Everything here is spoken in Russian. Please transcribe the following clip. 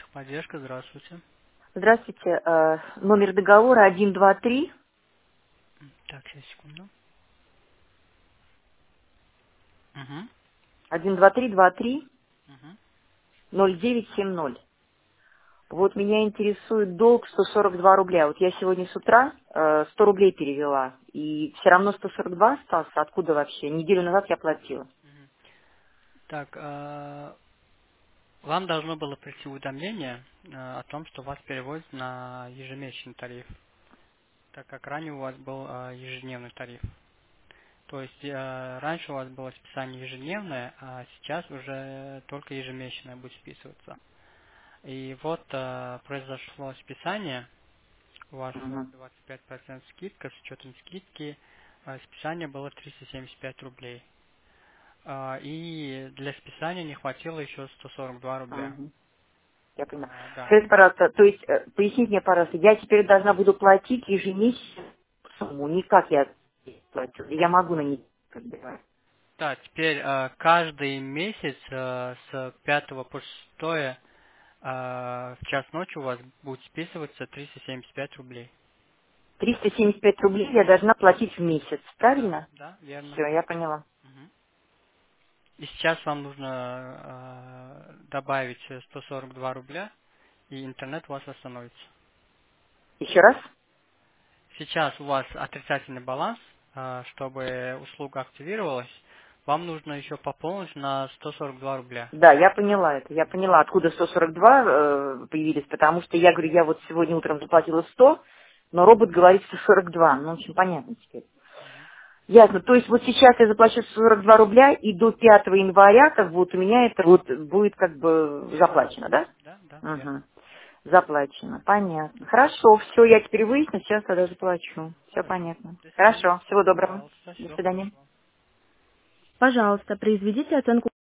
Техподдержка, здравствуйте. Здравствуйте. Номер договора 123 Так, сейчас, секунду. Угу, 12323 угу. 0970. Вот меня интересует долг 142 рубля. Вот я сегодня с утра 100 рублей перевела. И все равно 142 остался. Откуда вообще? Неделю назад я платила. Так, вам должно было прийти уведомление о том, что вас переводят на ежемесячный тариф, так как ранее у вас был ежедневный тариф. То есть раньше у вас было списание ежедневное, а сейчас уже только ежемесячное будет списываться. И вот произошло списание, у вас Мгм. 25% скидка, с учетом скидки списание было 375 рублей. И для списания не хватило еще 142 рубля. Мгм. Я поняла. Да. Скажите, пожалуйста, то есть, поясните мне, пожалуйста, я теперь должна буду платить ежемесячную сумму, не как я плачу. Я могу на ней разбивать. Да, теперь каждый месяц с 5 по 6 в час ночи у вас будет списываться 375 рублей. 375 рублей я должна платить в месяц, Да, правильно? да, верно. Все, я поняла. Мгм. И сейчас вам нужно добавить 142 рубля, и интернет у вас восстановится. Еще раз? Сейчас у вас отрицательный баланс, чтобы услуга активировалась, вам нужно еще пополнить на 142 рубля. Да, я поняла это. Я поняла, откуда 142 появились, потому что я говорю, я вот сегодня утром заплатила 100, но робот говорит 142. Ну, в общем, понятно теперь. Ясно. То есть вот сейчас я заплачу 42 рубля, и до 5 января как бы вот у меня это вот будет как бы Верно. заплачено, да? Да, да, верно. Угу. Заплачено. Понятно. Хорошо, все, я теперь выясню, сейчас тогда заплачу. Все Хорошо. понятно. До свидания. Хорошо, всего доброго. Пожалуйста, До всего свидания. хорошего. Пожалуйста, произведите оценку